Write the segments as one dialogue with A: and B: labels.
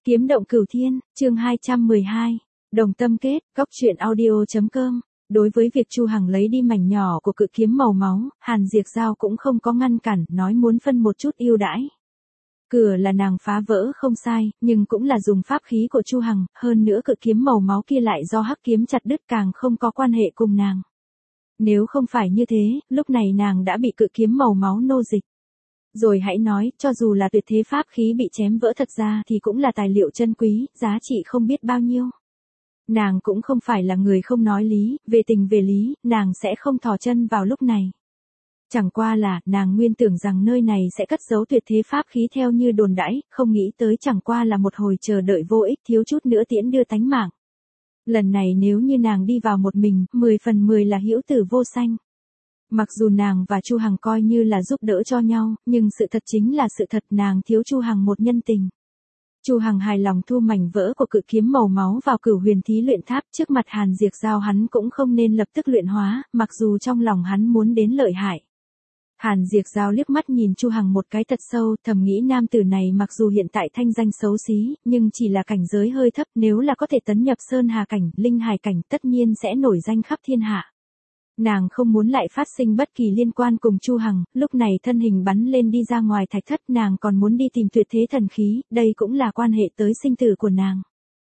A: Kiếm động cửu thiên, chương 212. Đồng tâm kết, góc truyện audio.com. Đối với việc Chu Hằng lấy đi mảnh nhỏ của cự kiếm màu máu, Hàn Diệp Giao cũng không có ngăn cản, nói muốn phân một chút ưu đãi. Cửa là nàng phá vỡ không sai, nhưng cũng là dùng pháp khí của Chu Hằng, hơn nữa cự kiếm màu máu kia lại do hắc kiếm chặt đứt càng không có quan hệ cùng nàng. Nếu không phải như thế, lúc này nàng đã bị cự kiếm màu máu nô dịch. Rồi hãy nói, cho dù là tuyệt thế pháp khí bị chém vỡ thật ra thì cũng là tài liệu chân quý, giá trị không biết bao nhiêu. Nàng cũng không phải là người không nói lý, về tình về lý, nàng sẽ không thò chân vào lúc này. Chẳng qua là, nàng nguyên tưởng rằng nơi này sẽ cất giấu tuyệt thế pháp khí theo như đồn đãi, không nghĩ tới chẳng qua là một hồi chờ đợi vô ích, thiếu chút nữa tiễn đưa tánh mạng. Lần này nếu như nàng đi vào một mình, 10 phần 10 là hữu tử vô sanh. Mặc dù nàng và Chu Hằng coi như là giúp đỡ cho nhau, nhưng sự thật chính là sự thật, nàng thiếu Chu Hằng một nhân tình. Chu Hằng hài lòng thu mảnh vỡ của cự kiếm màu máu vào Cửu Huyền Thí luyện tháp, trước mặt Hàn Diệp Giao hắn cũng không nên lập tức luyện hóa, mặc dù trong lòng hắn muốn đến lợi hại. Hàn Diệp Giao liếc mắt nhìn Chu Hằng một cái thật sâu, thầm nghĩ nam tử này mặc dù hiện tại thanh danh xấu xí, nhưng chỉ là cảnh giới hơi thấp, nếu là có thể tấn nhập Sơn Hà cảnh, Linh Hải cảnh, tất nhiên sẽ nổi danh khắp thiên hạ. Nàng không muốn lại phát sinh bất kỳ liên quan cùng Chu Hằng, lúc này thân hình bắn lên đi ra ngoài thạch thất, nàng còn muốn đi tìm tuyệt thế thần khí, đây cũng là quan hệ tới sinh tử của nàng.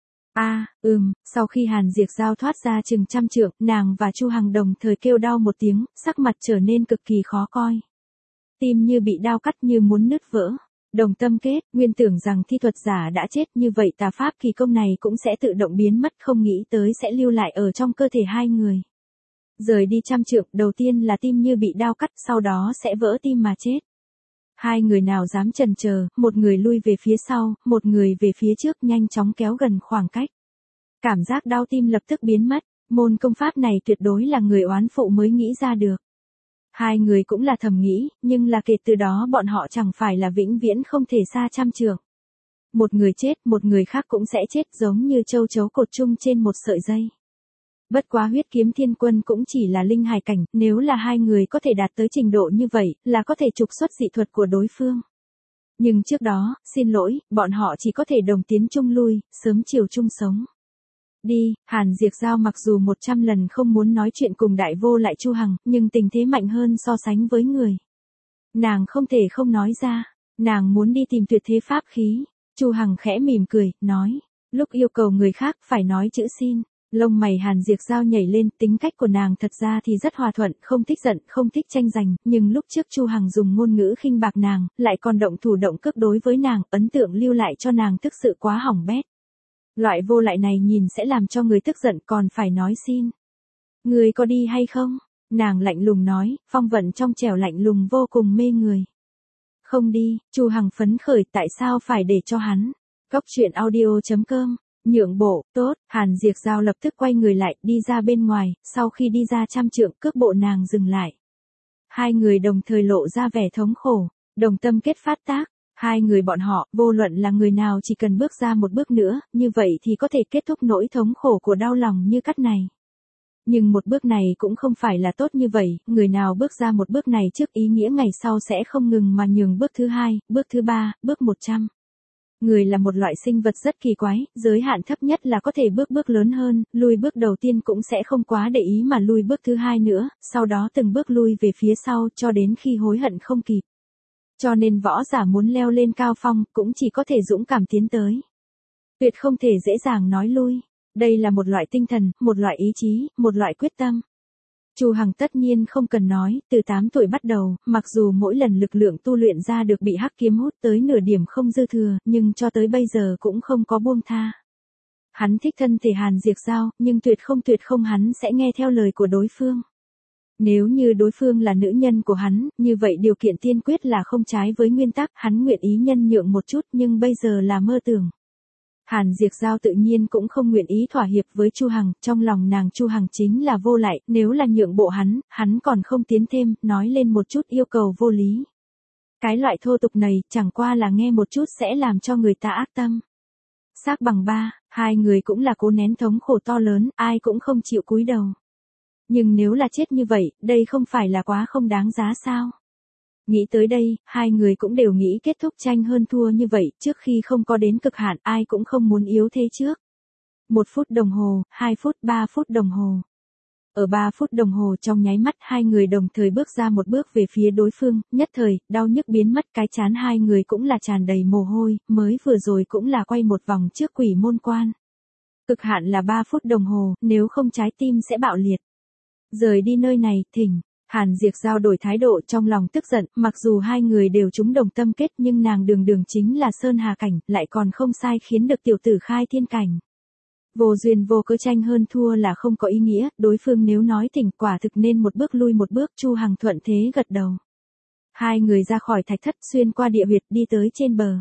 A: Sau khi Hàn Diệp Giao thoát ra chừng trăm trượng, nàng và Chu Hằng đồng thời kêu đau một tiếng, sắc mặt trở nên cực kỳ khó coi. Tim như bị đao cắt như muốn nứt vỡ. Đồng tâm kết, nguyên tưởng rằng thi thuật giả đã chết, như vậy tà pháp kỳ công này cũng sẽ tự động biến mất, không nghĩ tới sẽ lưu lại ở trong cơ thể hai người. Rời đi trăm trượng, đầu tiên là tim như bị đao cắt, sau đó sẽ vỡ tim mà chết. Hai người nào dám chần chờ, một người lui về phía sau, một người về phía trước, nhanh chóng kéo gần khoảng cách. Cảm giác đau tim lập tức biến mất, môn công pháp này tuyệt đối là người oán phụ mới nghĩ ra được. Hai người cũng là thầm nghĩ, nhưng là kể từ đó bọn họ chẳng phải là vĩnh viễn không thể xa trăm trượng. Một người chết, một người khác cũng sẽ chết, giống như châu chấu cột chung trên một sợi dây. Bất quá Huyết Kiếm Thiên Quân cũng chỉ là linh hải cảnh, nếu là hai người có thể đạt tới trình độ như vậy, là có thể trục xuất dị thuật của đối phương. Nhưng trước đó, xin lỗi, bọn họ chỉ có thể đồng tiến chung lui, sớm chiều chung sống. Đi, Hàn Diệp Giao mặc dù 100 lần không muốn nói chuyện cùng đại vô lại Chu Hằng, nhưng tình thế mạnh hơn so sánh với người. Nàng không thể không nói ra, nàng muốn đi tìm tuyệt thế pháp khí. Chu Hằng khẽ mỉm cười, nói, lúc yêu cầu người khác phải nói chữ xin. Lông mày Hàn Diệp Giao nhảy lên, tính cách của nàng thật ra thì rất hòa thuận, không thích giận, không thích tranh giành, nhưng lúc trước Chu Hằng dùng ngôn ngữ khinh bạc nàng, lại còn động thủ động cước đối với nàng, ấn tượng lưu lại cho nàng thực sự quá hỏng bét. Loại vô lại này nhìn sẽ làm cho người tức giận, còn phải nói xin. Người có đi hay không? Nàng lạnh lùng nói, phong vận trong trẻo lạnh lùng vô cùng mê người. Không đi, Chu Hằng phấn khởi, tại sao phải để cho hắn? Góc truyện audio.com. Nhượng bộ, tốt, Hàn Diệp Giao lập tức quay người lại, đi ra bên ngoài, sau khi đi ra trăm trượng, cước bộ nàng dừng lại. Hai người đồng thời lộ ra vẻ thống khổ, đồng tâm kết phát tác, hai người bọn họ, vô luận là người nào chỉ cần bước ra một bước nữa, như vậy thì có thể kết thúc nỗi thống khổ của đau lòng như cắt này. Nhưng một bước này cũng không phải là tốt như vậy, người nào bước ra một bước này trước ý nghĩa ngày sau sẽ không ngừng mà nhường bước thứ hai, bước thứ ba, bước 100. Người là một loại sinh vật rất kỳ quái, giới hạn thấp nhất là có thể bước lớn hơn, lui bước đầu tiên cũng sẽ không quá để ý mà lui bước thứ hai nữa, sau đó từng bước lui về phía sau cho đến khi hối hận không kịp. Cho nên võ giả muốn leo lên cao phong cũng chỉ có thể dũng cảm tiến tới. Tuyệt không thể dễ dàng nói lui. Đây là một loại tinh thần, một loại ý chí, một loại quyết tâm. Chu Hằng tất nhiên không cần nói, từ 8 tuổi bắt đầu, mặc dù mỗi lần lực lượng tu luyện ra được bị hắc kiếm hút tới nửa điểm không dư thừa, nhưng cho tới bây giờ cũng không có buông tha. Hắn thích thân thể Hàn Diệp Giao, nhưng tuyệt không hắn sẽ nghe theo lời của đối phương. Nếu như đối phương là nữ nhân của hắn, như vậy điều kiện tiên quyết là không trái với nguyên tắc, hắn nguyện ý nhân nhượng một chút, nhưng bây giờ là mơ tưởng. Hàn Diệp Giao tự nhiên cũng không nguyện ý thỏa hiệp với Chu Hằng, trong lòng nàng Chu Hằng chính là vô lại, nếu là nhượng bộ hắn còn không tiến thêm, nói lên một chút yêu cầu vô lý. Cái loại thô tục này, chẳng qua là nghe một chút sẽ làm cho người ta ác tâm. Xác bằng ba, hai người cũng là cố nén thống khổ to lớn, ai cũng không chịu cúi đầu. Nhưng nếu là chết như vậy, đây không phải là quá không đáng giá sao? Nghĩ tới đây, hai người cũng đều nghĩ kết thúc tranh hơn thua như vậy, trước khi không có đến cực hạn, ai cũng không muốn yếu thế trước. 1 phút đồng hồ, 2 phút, 3 phút đồng hồ. Ở 3 phút đồng hồ trong nháy mắt hai người đồng thời bước ra một bước về phía đối phương, nhất thời, đau nhức biến mất, cái chán hai người cũng là tràn đầy mồ hôi, mới vừa rồi cũng là quay một vòng trước quỷ môn quan. Cực hạn là 3 phút đồng hồ, nếu không trái tim sẽ bạo liệt. Rời đi nơi này, thỉnh. Hàn Diệp Giao đổi thái độ trong lòng tức giận, mặc dù hai người đều trúng đồng tâm kết nhưng nàng đường đường chính là Sơn Hà Cảnh, lại còn không sai khiến được tiểu tử khai thiên cảnh. Vô duyên vô cớ tranh hơn thua là không có ý nghĩa, đối phương nếu nói thỉnh quả thực nên một bước lui một bước, Chu Hằng thuận thế gật đầu. Hai người ra khỏi thạch thất xuyên qua địa huyệt đi tới trên bờ.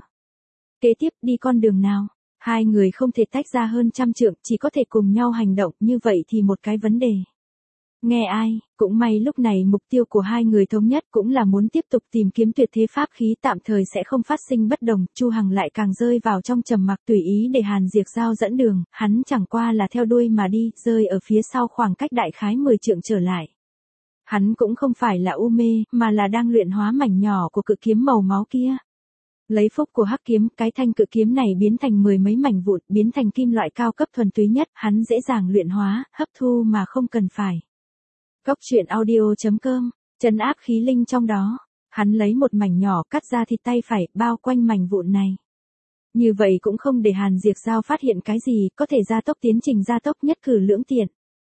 A: Kế tiếp đi con đường nào? Hai người không thể tách ra hơn 100 trượng, chỉ có thể cùng nhau hành động, như vậy thì một cái vấn đề. Nghe ai, cũng may lúc này mục tiêu của hai người thống nhất cũng là muốn tiếp tục tìm kiếm tuyệt thế pháp khí tạm thời sẽ không phát sinh bất đồng, Chu Hằng lại càng rơi vào trong trầm mặc tùy ý để Hàn Diệp Giao dẫn đường, hắn chẳng qua là theo đuôi mà đi, rơi ở phía sau khoảng cách đại khái 10 trượng trở lại. Hắn cũng không phải là u mê, mà là đang luyện hóa mảnh nhỏ của cự kiếm màu máu kia. Lấy phúc của hắc kiếm, cái thanh cự kiếm này biến thành 10 mấy mảnh vụn, biến thành kim loại cao cấp thuần túy nhất, hắn dễ dàng luyện hóa, hấp thu mà không cần phải. Góc truyện audio.com, trấn áp khí linh trong đó, hắn lấy một mảnh nhỏ cắt ra thịt tay phải, bao quanh mảnh vụn này. Như vậy cũng không để Hàn Diệp Giao phát hiện cái gì, có thể gia tốc tiến trình gia tốc nhất cử lưỡng tiện.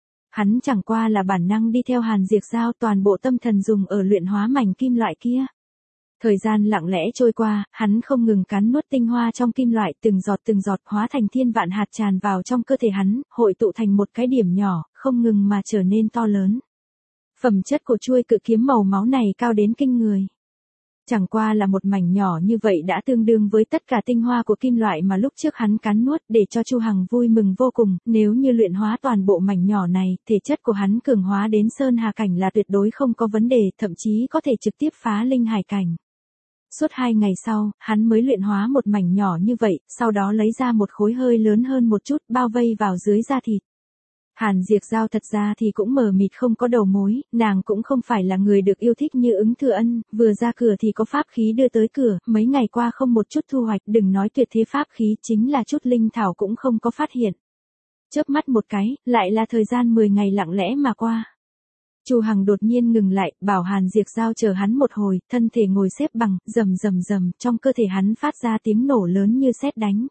A: Hắn chẳng qua là bản năng đi theo Hàn Diệp Giao, toàn bộ tâm thần dùng ở luyện hóa mảnh kim loại kia. Thời gian lặng lẽ trôi qua, hắn không ngừng cắn nuốt tinh hoa trong kim loại, từng giọt hóa thành thiên vạn hạt tràn vào trong cơ thể hắn, hội tụ thành một cái điểm nhỏ, không ngừng mà trở nên to lớn. Phẩm chất của chuôi cự kiếm màu máu này cao đến kinh người. Chẳng qua là một mảnh nhỏ như vậy đã tương đương với tất cả tinh hoa của kim loại mà lúc trước hắn cắn nuốt, để cho Chu Hằng vui mừng vô cùng, nếu như luyện hóa toàn bộ mảnh nhỏ này, thể chất của hắn cường hóa đến Sơn Hà Cảnh là tuyệt đối không có vấn đề, thậm chí có thể trực tiếp phá Linh Hải Cảnh. Suốt 2 ngày sau, hắn mới luyện hóa một mảnh nhỏ như vậy, sau đó lấy ra một khối hơi lớn hơn một chút, bao vây vào dưới da thịt. Hàn Diệp Giao thật ra thì cũng mờ mịt không có đầu mối, nàng cũng không phải là người được yêu thích như Ứng Thừa Ân, vừa ra cửa thì có pháp khí đưa tới cửa, mấy ngày qua không một chút thu hoạch, đừng nói tuyệt thế pháp khí, chính là chút linh thảo cũng không có phát hiện. Chớp mắt một cái, lại là thời gian 10 ngày lặng lẽ mà qua. Chu Hằng đột nhiên ngừng lại, bảo Hàn Diệp Giao chờ hắn một hồi, thân thể ngồi xếp bằng, rầm rầm rầm, trong cơ thể hắn phát ra tiếng nổ lớn như sét đánh.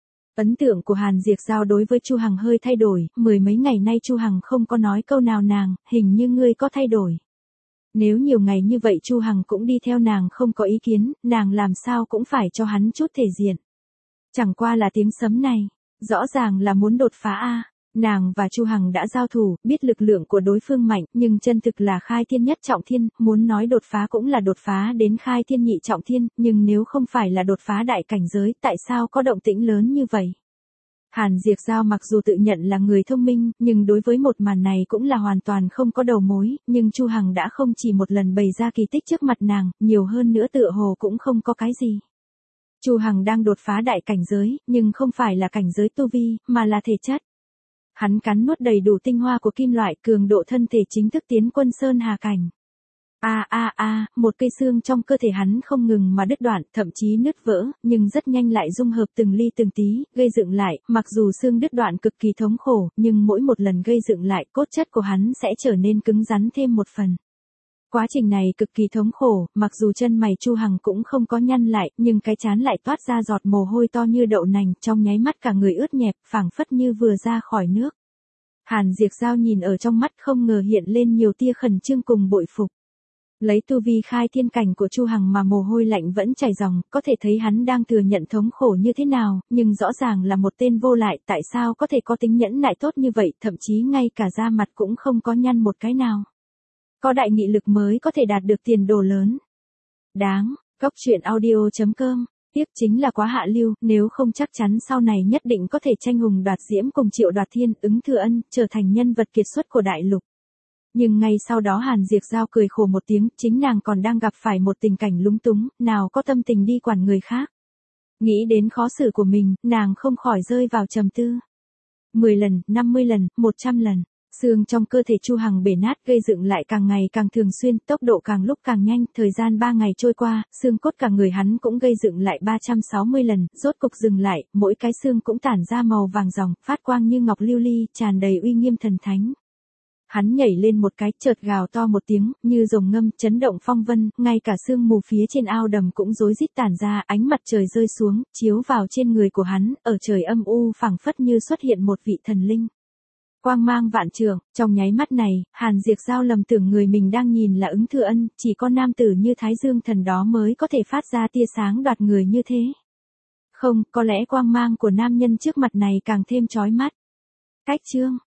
A: Ấn tượng của Hàn Diệp Giao đối với Chu Hằng hơi thay đổi, 10 mấy ngày nay Chu Hằng không có nói câu nào nàng, hình như ngươi có thay đổi. Nếu nhiều ngày như vậy Chu Hằng cũng đi theo nàng không có ý kiến, nàng làm sao cũng phải cho hắn chút thể diện. Chẳng qua là tiếng sấm này, rõ ràng là muốn đột phá a. Nàng và Chu Hằng đã giao thủ, biết lực lượng của đối phương mạnh, nhưng chân thực là khai thiên nhất trọng thiên, muốn nói đột phá cũng là đột phá đến khai thiên nhị trọng thiên, nhưng nếu không phải là đột phá đại cảnh giới, tại sao có động tĩnh lớn như vậy? Hàn Diệp Giao mặc dù tự nhận là người thông minh, nhưng đối với một màn này cũng là hoàn toàn không có đầu mối, nhưng Chu Hằng đã không chỉ một lần bày ra kỳ tích trước mặt nàng, nhiều hơn nữa tựa hồ cũng không có cái gì. Chu Hằng đang đột phá đại cảnh giới, nhưng không phải là cảnh giới tu vi, mà là thể chất. Hắn cắn nuốt đầy đủ tinh hoa của kim loại, cường độ thân thể chính thức tiến quân Sơn Hà Cảnh. Một cây xương trong cơ thể hắn không ngừng mà đứt đoạn, thậm chí nứt vỡ, nhưng rất nhanh lại dung hợp từng ly từng tí, gây dựng lại, mặc dù xương đứt đoạn cực kỳ thống khổ, nhưng mỗi một lần gây dựng lại, cốt chất của hắn sẽ trở nên cứng rắn thêm một phần. Quá trình này cực kỳ thống khổ, mặc dù chân mày Chu Hằng cũng không có nhăn lại, nhưng cái trán lại toát ra giọt mồ hôi to như đậu nành, trong nháy mắt cả người ướt nhẹp, phảng phất như vừa ra khỏi nước. Hàn Diệp Giao nhìn ở trong mắt không ngờ hiện lên nhiều tia khẩn trương cùng bội phục. Lấy tu vi khai thiên cảnh của Chu Hằng mà mồ hôi lạnh vẫn chảy ròng, có thể thấy hắn đang thừa nhận thống khổ như thế nào, nhưng rõ ràng là một tên vô lại, tại sao có thể có tính nhẫn nại tốt như vậy, thậm chí ngay cả da mặt cũng không có nhăn một cái nào. Có đại nghị lực mới có thể đạt được tiền đồ lớn. Đáng, góc truyện audio.com, tiếc chính là quá hạ lưu, nếu không chắc chắn sau này nhất định có thể tranh hùng đoạt diễm cùng Triệu Đoạt Thiên, Ứng Thừa Ân, trở thành nhân vật kiệt xuất của đại lục. Nhưng ngay sau đó Hàn Diệp Giao cười khổ một tiếng, chính nàng còn đang gặp phải một tình cảnh lúng túng, nào có tâm tình đi quản người khác. Nghĩ đến khó xử của mình, nàng không khỏi rơi vào trầm tư. 10 lần, 50 lần, 100 lần. Xương trong cơ thể Chu Hằng bể nát gây dựng lại càng ngày càng thường xuyên, tốc độ càng lúc càng nhanh, thời gian 3 ngày trôi qua, xương cốt cả người hắn cũng gây dựng lại 360 lần, rốt cục dừng lại, mỗi cái xương cũng tản ra màu vàng ròng, phát quang như ngọc lưu ly, tràn đầy uy nghiêm thần thánh. Hắn nhảy lên một cái, chợt gào to một tiếng, như rồng ngâm, chấn động phong vân, ngay cả sương mù phía trên ao đầm cũng rối rít tản ra, ánh mặt trời rơi xuống, chiếu vào trên người của hắn, ở trời âm u phảng phất như xuất hiện một vị thần linh. Quang mang vạn trượng, trong nháy mắt này, Hàn Diệp Giao lầm tưởng người mình đang nhìn là Ứng Thừa Ân, chỉ có nam tử như Thái Dương thần đó mới có thể phát ra tia sáng đoạt người như thế. Không, có lẽ quang mang của nam nhân trước mặt này càng thêm chói mắt. Cách chương